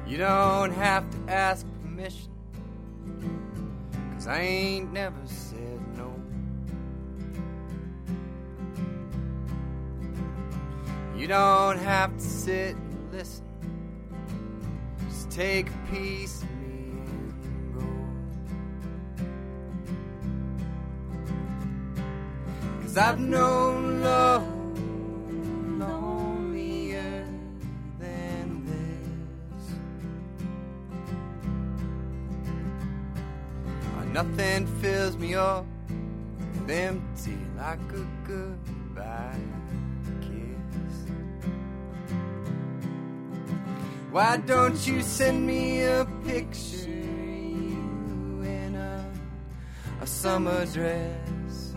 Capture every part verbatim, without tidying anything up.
You don't have to ask permission, 'cause I ain't never said no. You don't have to sit and listen, just take a piece of me and go. 'Cause I've known love lonelier than this. Oh, nothing fills me up with empty like a goodbye kiss. Why don't you send me a picture, you in a, a summer dress,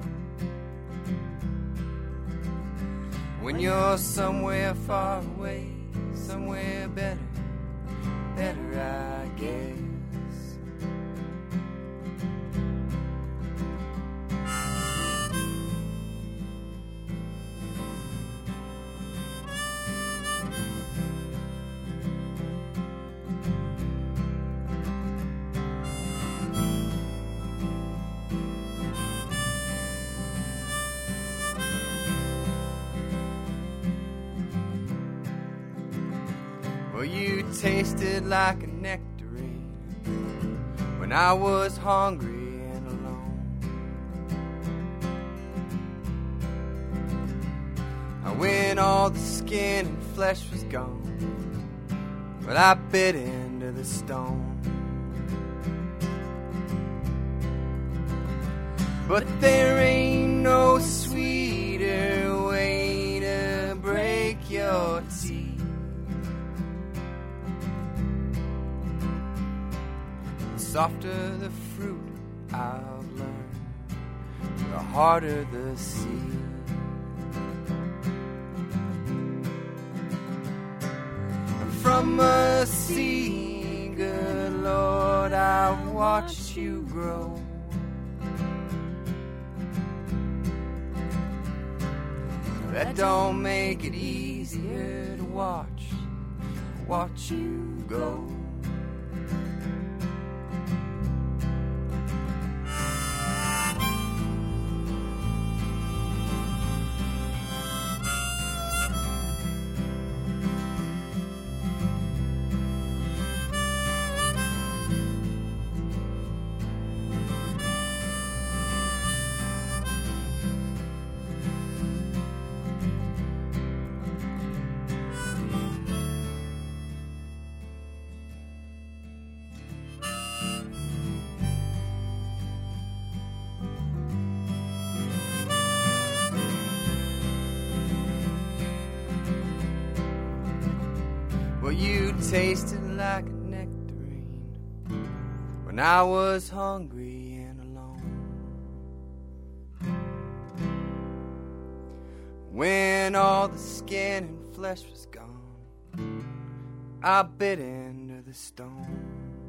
when you're somewhere far away, somewhere better, better I guess. Well, you tasted like a nectarine when I was hungry and alone. When all the skin and flesh was gone, but I bit into the stone. But there ain't no sweeter way to break your teeth. The softer the fruit, I've learned, the harder the seed. From a seed, good Lord, I've watched you grow. That don't make it easier to watch, watch you go. Well, you tasted like a nectarine when I was hungry and alone. When all the skin and flesh was gone, I bit into the stone.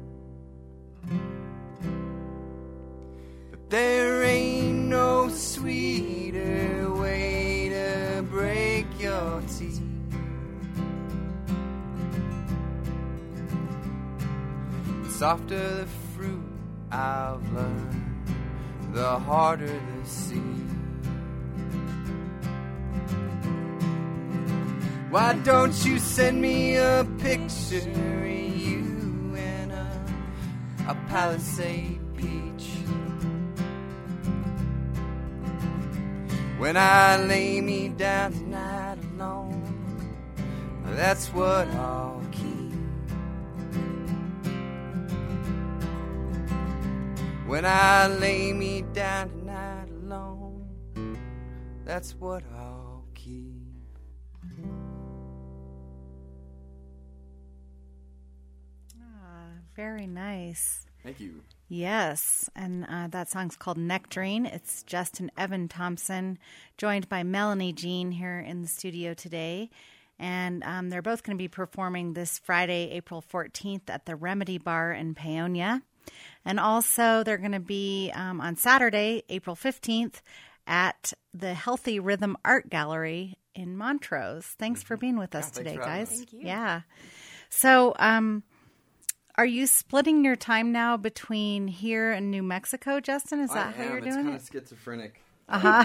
But there ain't no sweeter way to break your teeth. Softer the fruit, I've learned, the harder the seed. Why don't you send me a picture of you in a, a Palisade peach? When I lay me down tonight alone, that's what I'll keep. When I lay me down tonight alone, that's what I'll keep. Ah, very nice. Thank you. Yes, and uh, that song's called Nectarine. It's Justin Evan Thompson, joined by Melanie Jean here in the studio today. And um, they're both going to be performing this Friday, April fourteenth at the Remedy Bar in Paonia. And also they're going to be um, on Saturday, April fifteenth at the Healthy Rhythm Art Gallery in Montrose. Thanks for being with us yeah, today, for guys. us. Thank you. Yeah. So, um, are you splitting your time now between here and New Mexico, Justin? Is that I how am. you're It's doing kind it? of schizophrenic. Uh-huh.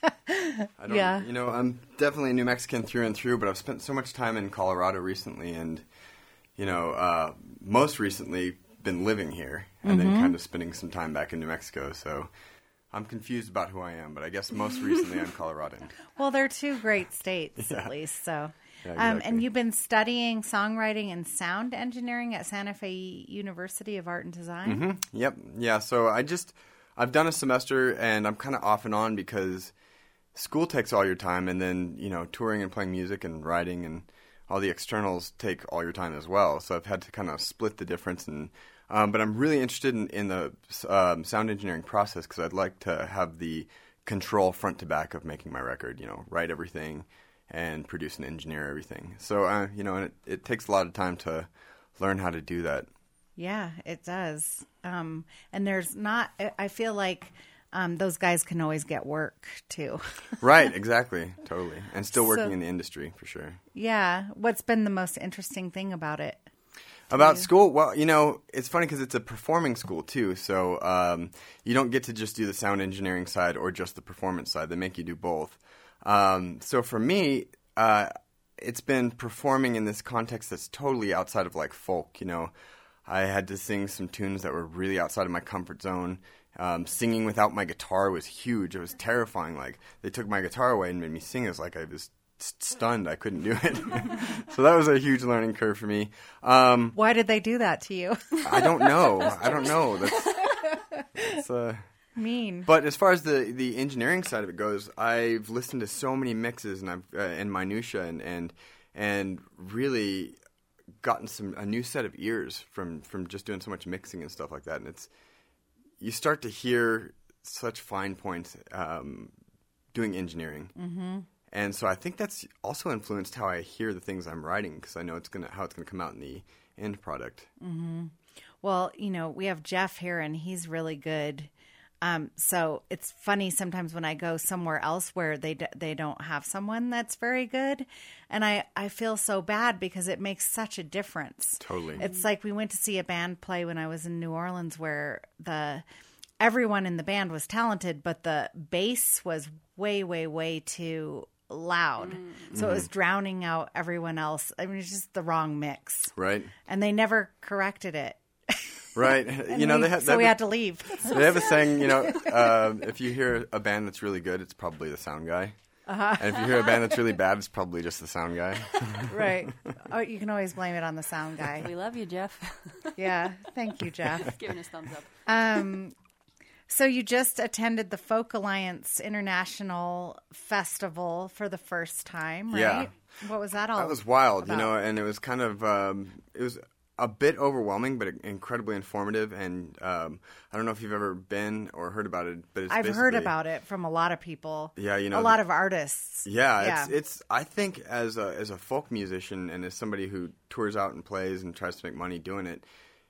I don't, Yeah. You know, I'm definitely a New Mexican through and through, but I've spent so much time in Colorado recently, and you know, uh, most recently been living here, and Mm-hmm. then kind of spending some time back in New Mexico. So I'm confused about who I am, but I guess most recently I'm Coloradan. Well, they're two great states, Yeah. at least. So, Yeah, um, exactly. and you've been studying songwriting and sound engineering at Santa Fe University of Art and Design. Hmm. Yep. Yeah. So I just I've done a semester, and I'm kind of off and on because school takes all your time, and then you know touring and playing music and writing and all the externals take all your time as well. So I've had to kind of split the difference. And um, but I'm really interested in, in the um, sound engineering process because I'd like to have the control front to back of making my record. You know, write everything and produce and engineer everything. So uh, you know, and it, it takes a lot of time to learn how to do that. Yeah, it does. Um, and there's not, I- I feel like um, those guys can always get work too. Right, exactly, totally. And still working So- in the industry, for sure. Yeah. What's been the most interesting thing about it? About school, well, you know, it's funny because it's a performing school, too. So um, you don't get to just do the sound engineering side or just the performance side. They make you do both. Um, so for me, uh, it's been performing in this context that's totally outside of, like, folk, you know. I had to sing some tunes that were really outside of my comfort zone. Um, singing without my guitar was huge. It was terrifying. Like, they took my guitar away and made me sing. It was like I was st- stunned. I couldn't do it. So that was a huge learning curve for me. Um, Why did they do that to you? I don't know. I don't know. That's, that's uh... Mean. But as far as the, the engineering side of it goes, I've listened to so many mixes and I've uh, and minutia and, and and really gotten some a new set of ears from, from just doing so much mixing and stuff like that. And it's you start to hear such fine points um, doing engineering. Mm-hmm. And so I think that's also influenced how I hear the things I'm writing because I know it's gonna how it's gonna come out in the end product. Mm-hmm. Well, you know, we have Jeff here, and he's really good. Um, so it's funny sometimes when I go somewhere else where they d- they don't have someone that's very good, and I, I feel so bad because it makes such a difference. Totally. It's like we went to see a band play when I was in New Orleans where the everyone in the band was talented, but the bass was way, way, way too loud. Mm-hmm. So it was drowning out everyone else. I mean, it's just the wrong mix. Right. And they never corrected it. Right. You know, we, they have so we had to leave. They have a saying, you know, uh, if you hear a band that's really good, it's probably the sound guy. Uh-huh. And if you hear a band that's really bad, it's probably just the sound guy. Right. Oh, you can always blame it on the sound guy. We love you, Jeff. Yeah. Thank you, Jeff. Giving us thumbs up. Um, so you just attended the Folk Alliance International Festival for the first time, right? Yeah. What was that all That was wild, about? you know, and it was kind of, um, it was a bit overwhelming, but incredibly informative. And um, I don't know if you've ever been or heard about it, but it's I've heard basically- about it from a lot of people. Yeah, you know, a lot of artists. Yeah, Yeah. it's it's. I think as a as a folk musician and as somebody who tours out and plays and tries to make money doing it,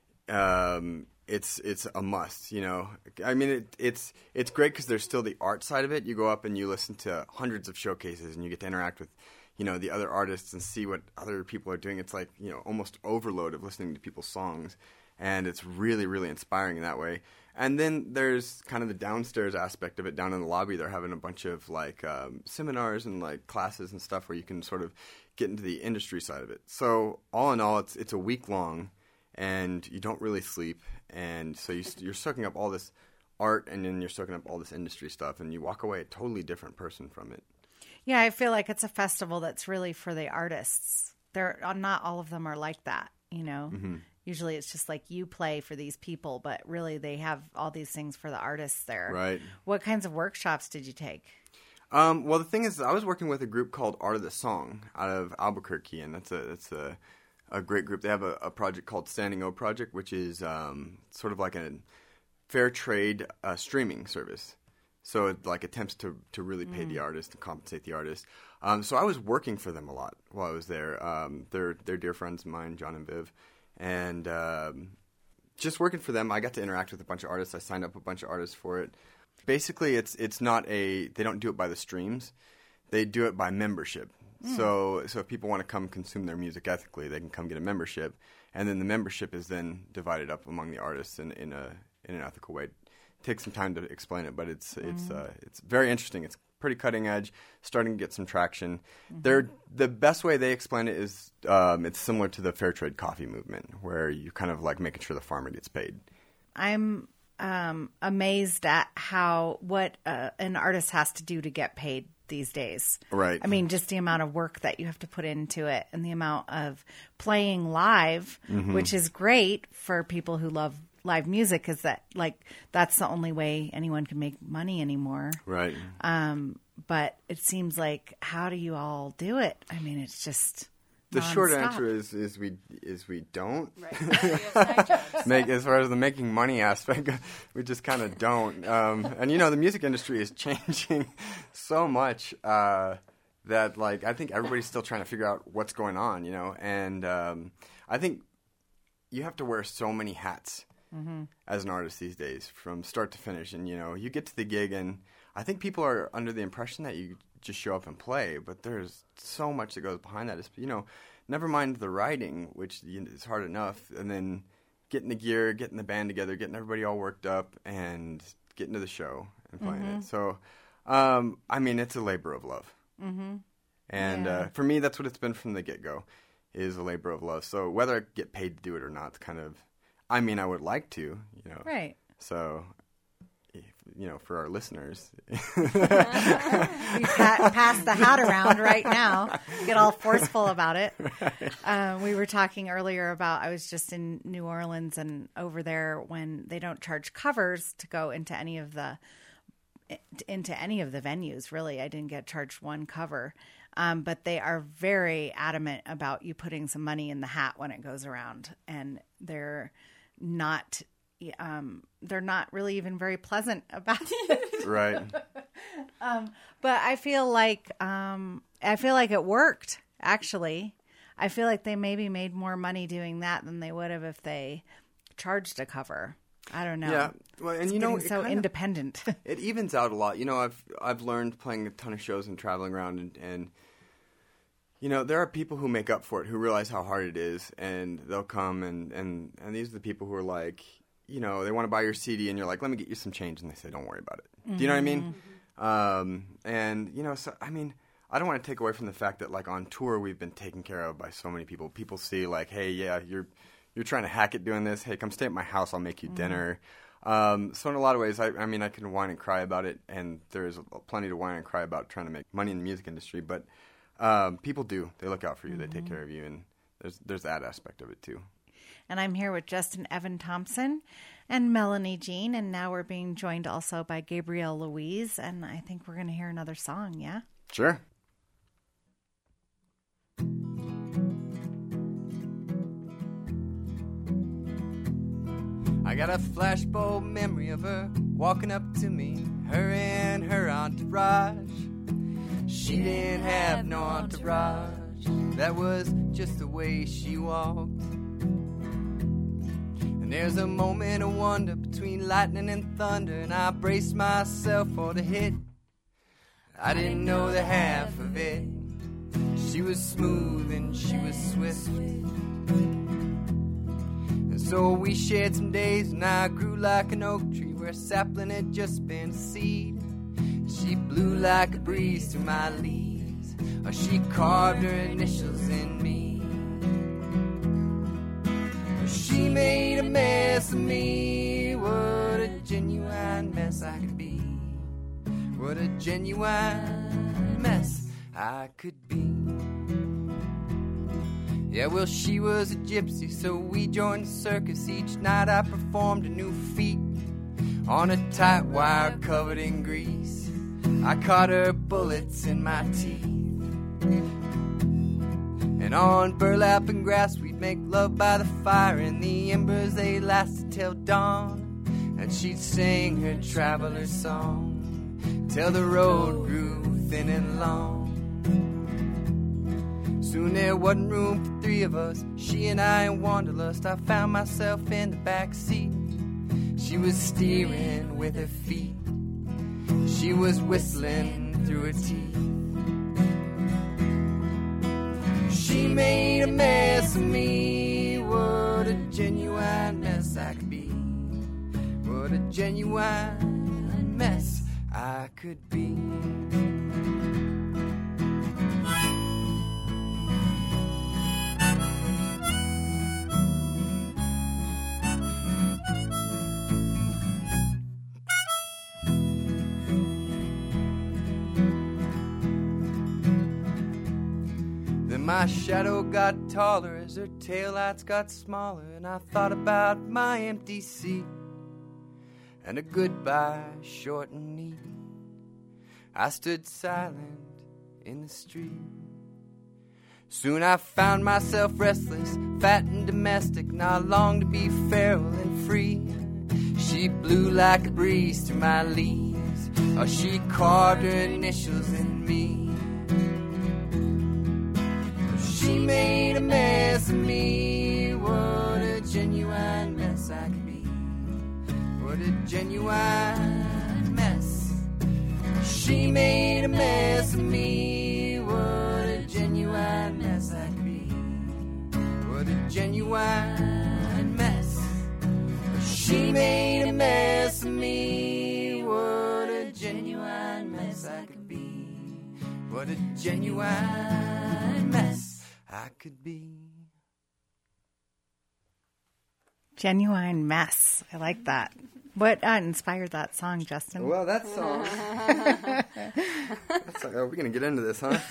um, it's it's a must. You know, I mean, it, it's it's great because there's still the art side of it. You go up and you listen to hundreds of showcases and you get to interact with, you know, the other artists and see what other people are doing. It's like, you know, almost overload of listening to people's songs, and it's really really inspiring in that way. And then there's kind of the downstairs aspect of it. Down in the lobby, they're having a bunch of like um, seminars and like classes and stuff where you can sort of get into the industry side of it. So all in all, it's it's a week long, and you don't really sleep, and so you, you're soaking up all this art, and then you're soaking up all this industry stuff, and you walk away a totally different person from it. Yeah, I feel like it's a festival that's really for the artists. They're not all of them are like that, you know. Mm-hmm. Usually it's just like you play for these people, but really they have all these things for the artists there. Right. What kinds of workshops did you take? Um, well, the thing is, I was working with a group called Art of the Song out of Albuquerque, and that's a that's a, a great group. They have a, a project called Standing O Project, which is um, sort of like a fair trade uh, streaming service. So it like attempts to, to really pay mm. the artist and compensate the artist. Um, so I was working for them a lot while I was there. Um, they're they're dear friends of mine, John and Viv, and um, just working for them, I got to interact with a bunch of artists. I signed up a bunch of artists for it. Basically, it's it's not a they don't do it by the streams. They do it by membership. Mm. So so if people want to come consume their music ethically, they can come get a membership, and then the membership is then divided up among the artists in, in a in an ethical way. It takes some time to explain it, but it's mm. it's uh, it's very interesting. It's pretty cutting edge, starting to get some traction. Mm-hmm. They're, the best way they explain it is um, it's similar to the fair trade coffee movement, where you kind of like making sure the farmer gets paid. I'm um, amazed at how what uh, an artist has to do to get paid these days. Right. I mean, just the amount of work that you have to put into it and the amount of playing live, mm-hmm. which is great for people who love live music, is that like that's the only way anyone can make money anymore. Right. Um, but it seems like, how do you all do it? I mean, it's just the non-stop. Short answer is is we is we don't. Right. Make as far as the making money aspect, we just kind of don't. Um, and you know, the music industry is changing so much uh, that like I think everybody's still trying to figure out what's going on. You know, and um, I think you have to wear so many hats. Mm-hmm. As an artist these days, from start to finish. And, you know, you get to the gig, and I think people are under the impression that you just show up and play, but there's so much that goes behind that. It's, you know, never mind the writing, which is hard enough, and then getting the gear, getting the band together, getting everybody all worked up, and getting to the show and playing mm-hmm. it. So, um, I mean, it's a labor of love. Mm-hmm. And yeah. uh, for me, that's what it's been from the get-go, is a labor of love. So whether I get paid to do it or not, it's kind of... I mean, I would like to, you know. Right. So, if, you know, for our listeners. You pa- pass the hat around right now. Get all forceful about it. Right. Uh, we were talking earlier about, I was just in New Orleans, and over there when they don't charge covers to go into any of the, into any of the venues, really. I didn't get charged one cover. Um, but they are very adamant about you putting some money in the hat when it goes around. And they're... not um they're not really even very pleasant about it. Right. um but I feel like um I feel like it worked, actually. I feel like they maybe made more money doing that than they would have if they charged a cover. I don't know. Yeah. Well, and it's you know, so kinda, independent. It evens out a lot. You know, I've I've learned playing a ton of shows and traveling around, and, and you know, there are people who make up for it, who realize how hard it is, and they'll come, and, and, and these are the people who are like, you know, they want to buy your C D, and you're like, let me get you some change, and they say, don't worry about it. Mm-hmm. Do you know what I mean? Um, and, you know, so, I mean, I don't want to take away from the fact that, like, on tour, we've been taken care of by so many people. People see, like, hey, yeah, you're you're trying to hack it doing this. Hey, come stay at my house. I'll make you mm-hmm. dinner. Um, so in a lot of ways, I, I mean, I can whine and cry about it, and there's plenty to whine and cry about trying to make money in the music industry, but Um, people do. They look out for you. Mm-hmm. They take care of you, and there's there's that aspect of it too. And I'm here with Justin Evan Thompson and Melanie Jean, and now we're being joined also by Gabrielle Louise, and I think we're going to hear another song, yeah? Sure. I got a flashbulb memory of her walking up to me, her and her entourage. She didn't have no entourage. That was just the way she walked. And there's a moment of wonder between lightning and thunder, and I braced myself for the hit. I didn't know the half of it. She was smooth and she was swift. And so we shared some days, and I grew like an oak tree where a sapling had just been seed. She blew like a breeze through my leaves, or she carved her initials in me. Or she made a mess of me. What a genuine mess I could be. What a genuine mess I could be. Yeah, well, she was a gypsy, so we joined the circus. Each night I performed a new feat on a tight wire covered in grease. I caught her bullets in my teeth. And on burlap and grass we'd make love by the fire, and the embers they lasted till dawn. And she'd sing her traveler song till the road grew thin and long. Soon there wasn't room for three of us, she and I in wanderlust. I found myself in the back seat. She was steering with her feet. She was whistling through her teeth. She made a mess of me. What a genuine mess I could be. What a genuine mess I could be. My shadow got taller as her taillights got smaller, and I thought about my empty seat and a goodbye short and neat. I stood silent in the street. Soon I found myself restless, fat and domestic, and I longed to be feral and free. She blew like a breeze through my leaves, or she carved her initials in me. She made a mess of me. What a genuine mess I could be. What a genuine mess. She made a mess of me. What a genuine mess I could be. What a genuine mess. She made a mess of me. What a genuine mess I could be. What a genuine mess I could be. Genuine mess. I like that. What uh, inspired that song, Justin? Well, that song. that's like, are we going to get into this, huh?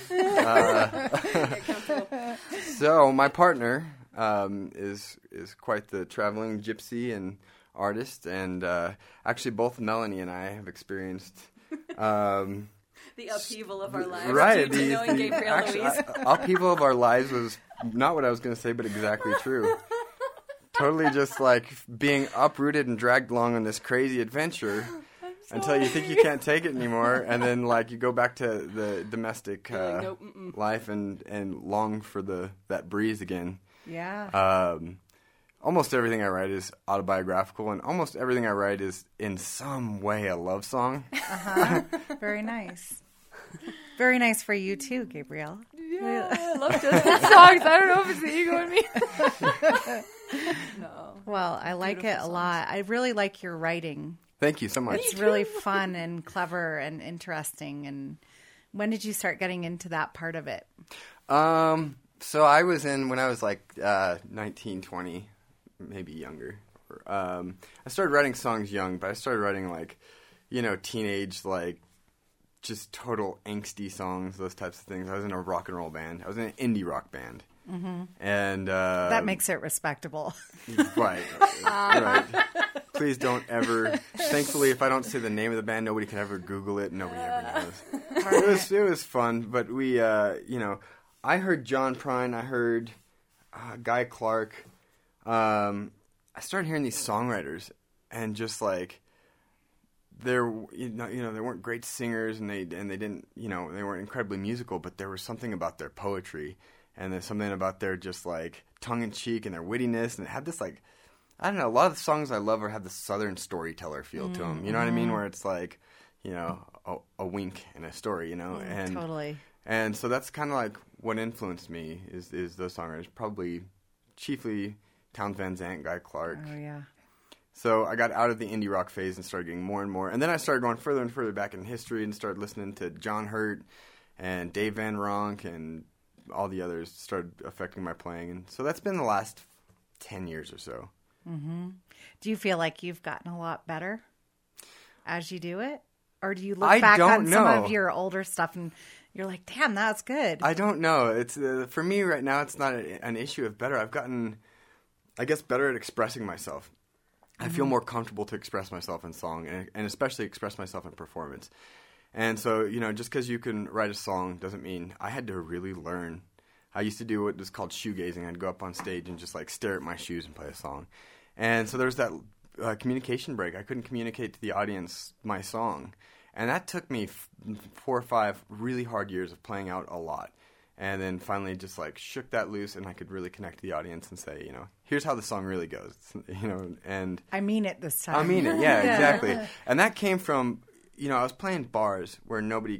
Uh, so, my partner um, is is quite the traveling gypsy and artist, and uh, actually, both Melanie and I have experienced. Um, The upheaval of our lives. Right. Due to The, knowing the Gabrielle actually, Louise. uh, upheaval of our lives was not what I was going to say, but exactly true. Totally just like being uprooted and dragged along on this crazy adventure until you think you can't take it anymore. And then like you go back to the domestic uh, like, nope, mm-mm. life and, and long for the that breeze again. Yeah. Um, almost everything I write is autobiographical, and almost everything I write is in some way a love song. Uh-huh. Very nice. Very nice for you too, Gabrielle. Yeah, I love Justin's songs. I don't know if it's the ego in me. No. Well, I like Beautiful it a songs. lot. I really like your writing. Thank you so much. It's really fun and clever and interesting. And when did you start getting into that part of it? Um, so I was in when I was like uh, nineteen, twenty, maybe younger. Um, I started writing songs young, but I started writing like, you know, teenage, like just total angsty songs, those types of things. I was in a rock and roll band. I was in an indie rock band. Mm-hmm. And uh, that makes it respectable. Right. Right. Please don't ever. Thankfully, if I don't say the name of the band, nobody can ever Google it. Nobody ever knows. It was it was fun, but we, uh, you know, I heard John Prine. I heard uh, Guy Clark. Um, I started hearing these songwriters, and just like they're you know, you know they weren't great singers, and they and they didn't you know they weren't incredibly musical, but there was something about their poetry, and there's something about their just like tongue in cheek and their wittiness, and it had this like. I don't know. A lot of the songs I love are have the Southern storyteller feel mm-hmm. to them. You know what I mean? Where it's like, you know, a, a wink in a story. You know, Mm, and totally. And so that's kind of like what influenced me is is those songwriters. Probably, chiefly Townes Van Zandt, Guy Clark. Oh yeah. So I got out of the indie rock phase and started getting more and more. And then I started going further and further back in history and started listening to John Hurt and Dave Van Ronk and all the others started affecting my playing. And so that's been the last ten years or so. Mm-hmm. Do you feel like you've gotten a lot better as you do it? Or do you look I back don't on some know. of your older stuff and you're like, damn, that's good? I don't know. It's uh, for me right now, it's not a, an issue of better. I've gotten, I guess, better at expressing myself. Mm-hmm. I feel more comfortable to express myself in song and, and especially express myself in performance. And so, you know, just because you can write a song doesn't mean I had to really learn. I used to do what was called shoegazing. I'd go up on stage and just like stare at my shoes and play a song. And so there was that uh, communication break. I couldn't communicate to the audience my song. And that took me f- four or five really hard years of playing out a lot. And then finally just like shook that loose and I could really connect to the audience and say, you know, here's how the song really goes. You know, and I mean it this time. I mean it, yeah, exactly. And that came from, you know, I was playing bars where nobody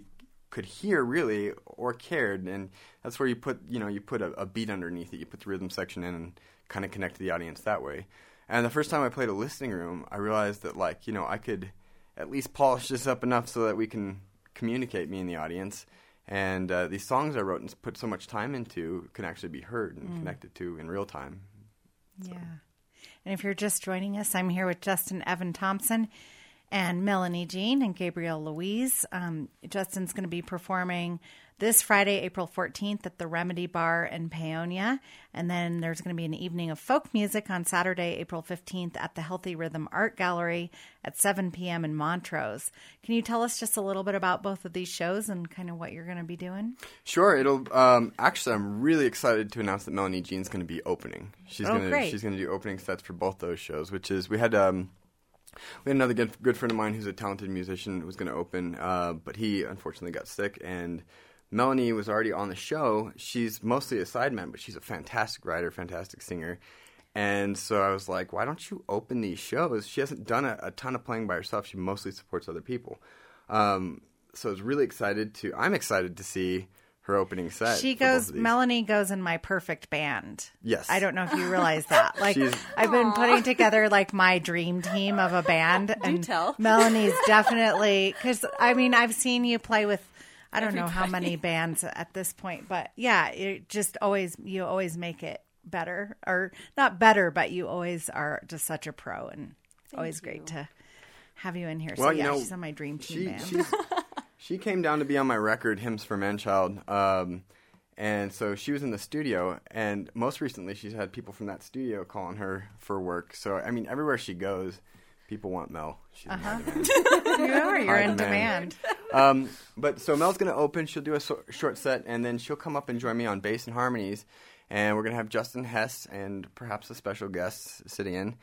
could hear really or cared, and that's where you put you know you put a, a beat underneath it. You put the rhythm section in and kind of connect to the audience that way. And the first time I played a listening room, I realized that like you know I could at least polish this up enough so that we can communicate, me and the audience. And uh, these songs I wrote and put so much time into can actually be heard and mm. connected to in real time. So. Yeah. And if you're just joining us, I'm here with Justin Evan Thompson and Melanie Jean and Gabrielle Louise. Um, Justin's going to be performing this Friday, April fourteenth at the Remedy Bar in Paonia. And then there's going to be an evening of folk music on Saturday, April fifteenth at the Healthy Rhythm Art Gallery at seven p.m. in Montrose. Can you tell us just a little bit about both of these shows and kind of what you're going to be doing? Sure. It'll um, actually, I'm really excited to announce that Melanie Jean's going to be opening. She's oh, going great. to she's going to do opening sets for both those shows, which is we had um, we had another good good friend of mine who's a talented musician who was going to open, uh, but he unfortunately got sick, and Melanie was already on the show. She's mostly a sideman, but she's a fantastic writer, fantastic singer. And so I was like, why don't you open these shows? She hasn't done a, a ton of playing by herself. She mostly supports other people. Um, so I was really excited to, I'm excited to see her opening set. She goes, Melanie goes in my perfect band. Yes. I don't know if you realize that. Like, She's, I've been putting together like my dream team of a band. And Do tell. Melanie's definitely, because I mean, I've seen you play with, I don't Everybody. know how many bands at this point, but yeah, it just always, you always make it better, or not better, but you always are just such a pro, and Thank always you. great to have you in here. Well, so you yeah, know, she's on my dream team she, band. she's, she came down to be on my record, Hymns for Manchild, um, and so she was in the studio, and most recently she's had people from that studio calling her for work. So, I mean, everywhere she goes, people want Mel. She's Uh-huh. in high demand. You are, you're High in demand. demand. Um, but so Mel's going to open. She'll do a so- short set, and then she'll come up and join me on bass and harmonies. And we're going to have Justin Hess and perhaps a special guest sitting in.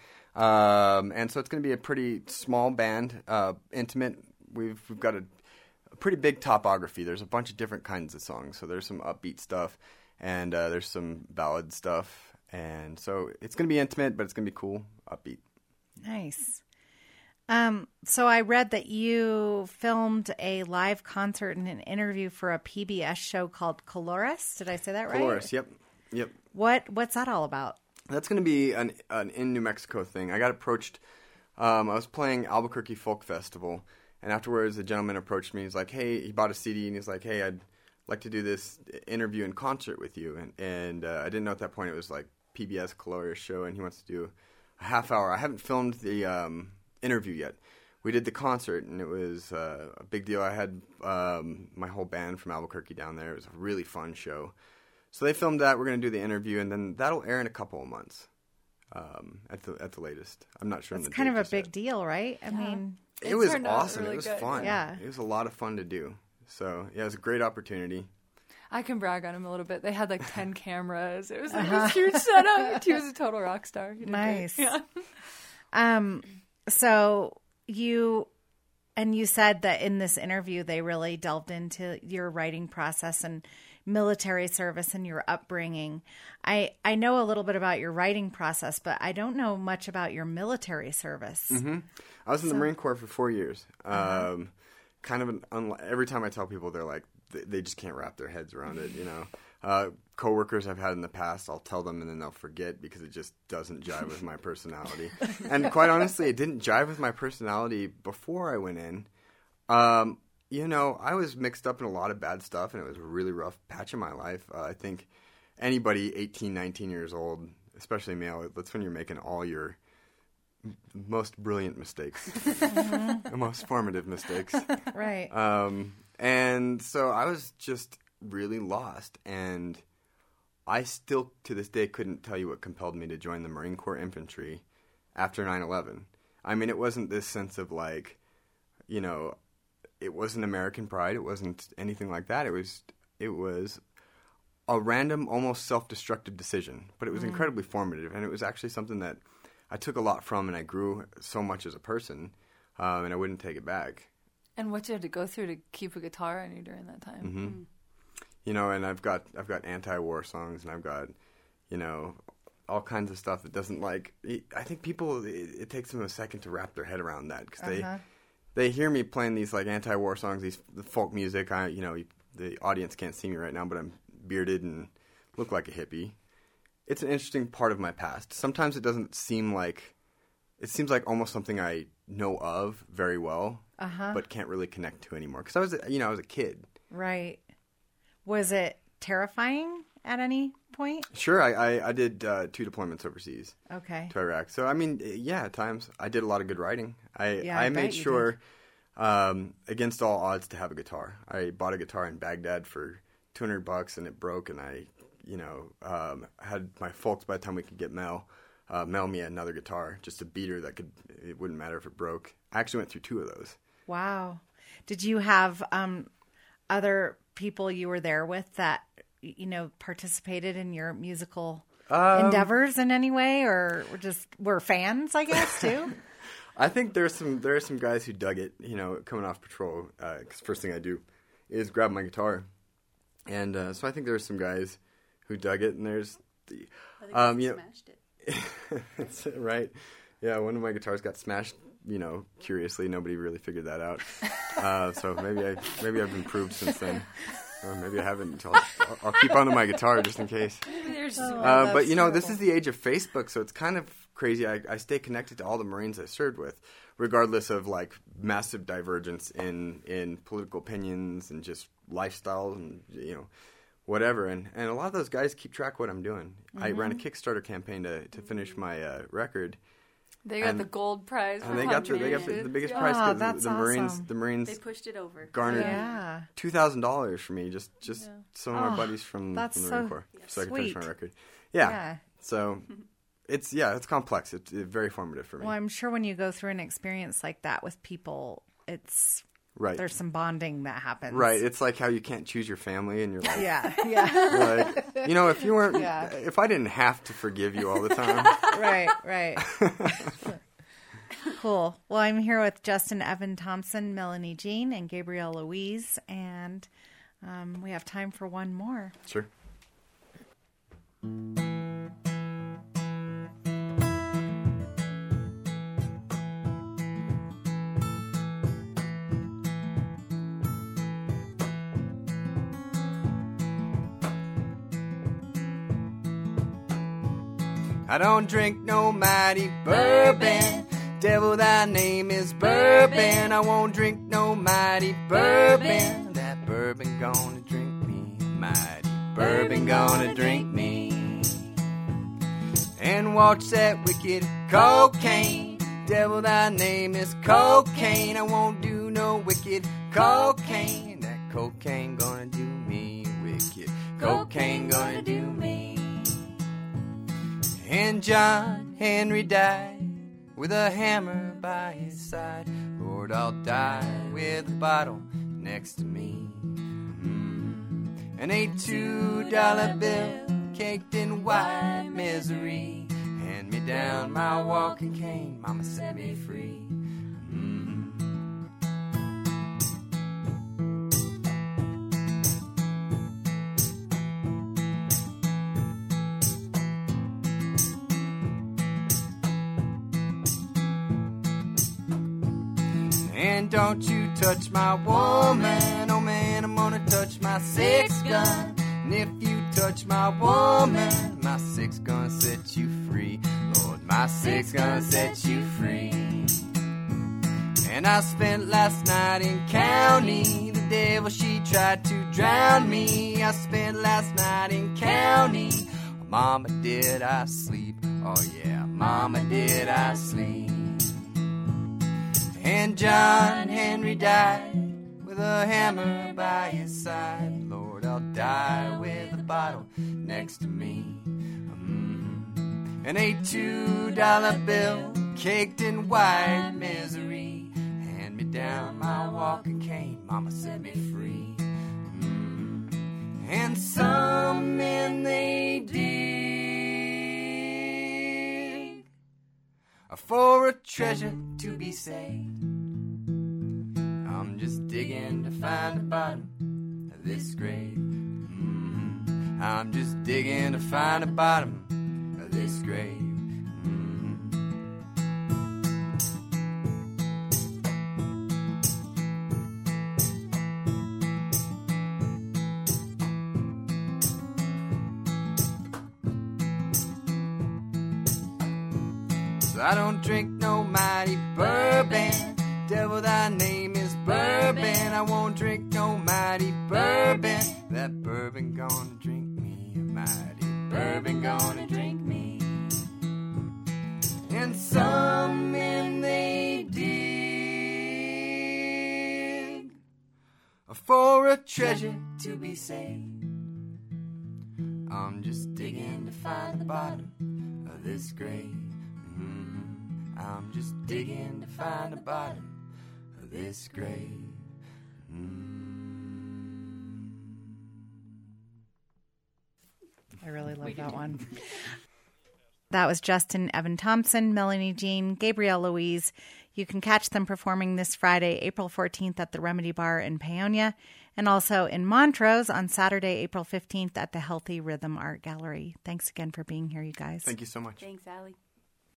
Um, and so it's going to be a pretty small band, uh, intimate. We've we've got a, a pretty big topography. There's a bunch of different kinds of songs. So there's some upbeat stuff, and uh, there's some ballad stuff. And so it's going to be intimate, but it's going to be cool, upbeat. Nice. Um, so I read that you filmed a live concert and an interview for a P B S show called Colores. Did I say that right? Colores, yep, yep. What What's that all about? That's going to be an, an in New Mexico thing. I got approached. Um, I was playing Albuquerque Folk Festival, and afterwards, a gentleman approached me. He's like, "Hey," he bought a C D, and he's like, "Hey, I'd like to do this interview and concert with you." And and uh, I didn't know at that point it was like P B S Colores show, and he wants to do a half hour. I haven't filmed the um, interview yet. We did the concert, and it was uh, a big deal. I had um, my whole band from Albuquerque down there. It was a really fun show. So they filmed that. We're going to do the interview, and then that'll air in a couple of months um, at the at the latest. I'm not sure. It's on the kind of date a just big yet. deal, right? I Yeah. mean, It, It was turned out awesome. really it was good. fun. Yeah. It was a lot of fun to do. So, yeah, it was a great opportunity. I can brag on him a little bit. They had like ten cameras. It was like this huge setup. He was a total rock star. He did great. Nice. Yeah. um, so you and you said that in this interview they really delved into your writing process and military service and your upbringing. I I know a little bit about your writing process, but I don't know much about your military service. Mm-hmm. I was in So- the Marine Corps for four years. Uh-huh. Um, kind of an unli- every time I tell people, they're like, they, they just can't wrap their heads around it, you know. Uh, coworkers I've had in the past, I'll tell them and then they'll forget because it just doesn't jive with my personality. And quite honestly, it didn't jive with my personality before I went in. Um, you know, I was mixed up in a lot of bad stuff, and it was a really rough patch in my life. Uh, I think anybody eighteen, nineteen years old, especially male, that's when you're making all your m- most brilliant mistakes, the most formative mistakes. Right. Um, and so I was just really lost, and I still, to this day, couldn't tell you what compelled me to join the Marine Corps Infantry after nine eleven. I mean, it wasn't this sense of like, you know, it wasn't American pride. It wasn't anything like that. It was, it was a random, almost self-destructive decision, but it was incredibly formative, and it was actually something that I took a lot from, and I grew so much as a person, um, and I wouldn't take it back. And what you had to go through to keep a guitar on you during that time. Mm-hmm. You know, and I've got I've got anti-war songs, and I've got, you know, all kinds of stuff that doesn't like. I think people it, it takes them a second to wrap their head around that because Uh-huh. they they hear me playing these like anti-war songs, these the folk music. I, you know, the audience can't see me right now, but I'm bearded and look like a hippie. It's an interesting part of my past. Sometimes it doesn't seem like, it seems like almost something I know of very well, uh-huh. but can't really connect to anymore. Because I was, you know, I was a kid. Right. Was it terrifying at any point? Sure. I, I, I did uh, two deployments overseas. Okay. To Iraq. So, I mean, yeah, at times I did a lot of good writing. I, yeah, I, I made sure, um, against all odds, to have a guitar. I bought a guitar in Baghdad for two hundred bucks and it broke, and I, you know, um, had my folks, by the time we could get mail, uh, mail me another guitar, just a beater that could, it wouldn't matter if it broke. I actually went through two of those. Wow. Did you have um, other people you were there with that, you know, participated in your musical um, endeavors in any way, or just were fans, I guess, too? I think there's some there are some guys who dug it, you know, coming off patrol, because uh, first thing I do is grab my guitar. And uh, so I think there's some guys who dug it, and there's the, um, you know, smashed it. That's it, right? Yeah, one of my guitars got smashed. You know, curiously, nobody really figured that out. Uh, so maybe I maybe I've improved since then, or maybe I haven't. I'll, I'll, I'll keep onto my guitar just in case. Oh, uh, but you know, this is the age of Facebook, so it's kind of crazy. I, I stay connected to all the Marines I served with, regardless of like massive divergence in in political opinions and just lifestyles and you know. Whatever, and, and a lot of those guys keep track of what I'm doing. Mm-hmm. I ran a Kickstarter campaign to, to finish my uh, record. They got and, the gold prize. And they got the, they got the, the biggest yeah. prize because oh, the, the awesome. Marines the Marines they pushed it over. Garnered yeah. two thousand dollars for me. Just just yeah. some of oh, my buddies from, from the Marine so Corps, yeah. so I could Sweet. finish my record. Yeah. yeah. So it's yeah, it's complex. It's, it's very formative for me. Well, I'm sure when you go through an experience like that with people, it's. Right. There's some bonding that happens. Right. It's like how you can't choose your family and you're like, yeah, yeah. Like, you know, if you weren't, yeah. if I didn't have to forgive you all the time. Right, right. Cool. Well, I'm here with Justin Evan Thompson, Melanie Jean, and Gabrielle Louise, and um, we have time for one more. Sure. I don't drink no mighty bourbon. Devil, thy name is bourbon. I won't drink no mighty bourbon. That bourbon gonna drink me. Mighty bourbon gonna drink me. And watch that wicked cocaine. Devil, thy name is cocaine. I won't do no wicked cocaine. That cocaine gonna do me. Wicked cocaine gonna do me. And John Henry died with a hammer by his side. Lord, I'll die with a bottle next to me. Mm. And a two dollar bill caked in white misery. Hand me down my walking cane, mama set me free. Mm. And don't you touch my woman, oh man, I'm gonna touch my six gun. And if you touch my woman, my six gonna set you free. Lord, my six gonna set you free. And I spent last night in county. The devil, she tried to drown me. I spent last night in county. Oh, mama, did I sleep? Oh yeah, mama, did I sleep? And John Henry died with a hammer by his side. Lord, I'll die with a bottle next to me. Mm-hmm. And a two dollar bill caked in white misery. Hand me down my walking cane, mama set me free. Mm-hmm. And some men they dig for a treasure to be saved. I'm just digging to find the bottom of this grave. Mm-hmm. I'm just digging to find the bottom of this grave. Mm-hmm. I don't drink no mighty bourbon. Devil, thy name is bourbon. I won't drink no mighty bourbon. That bourbon gonna drink me, a mighty bourbon gonna drink me. And some men they dig for a treasure to be saved. I'm just digging to find the bottom of this grave. Mm-hmm. I'm just digging to find the bottom of this grave. Mm. I really love that one. That was Justin Evan Thompson, Melanie Jean, Gabrielle Louise. You can catch them performing this Friday, April fourteenth at the Remedy Bar in Paonia, and also in Montrose on Saturday, April fifteenth at the Healthy Rhythm Art Gallery. Thanks again for being here, you guys. Thank you so much. Thanks, Allie.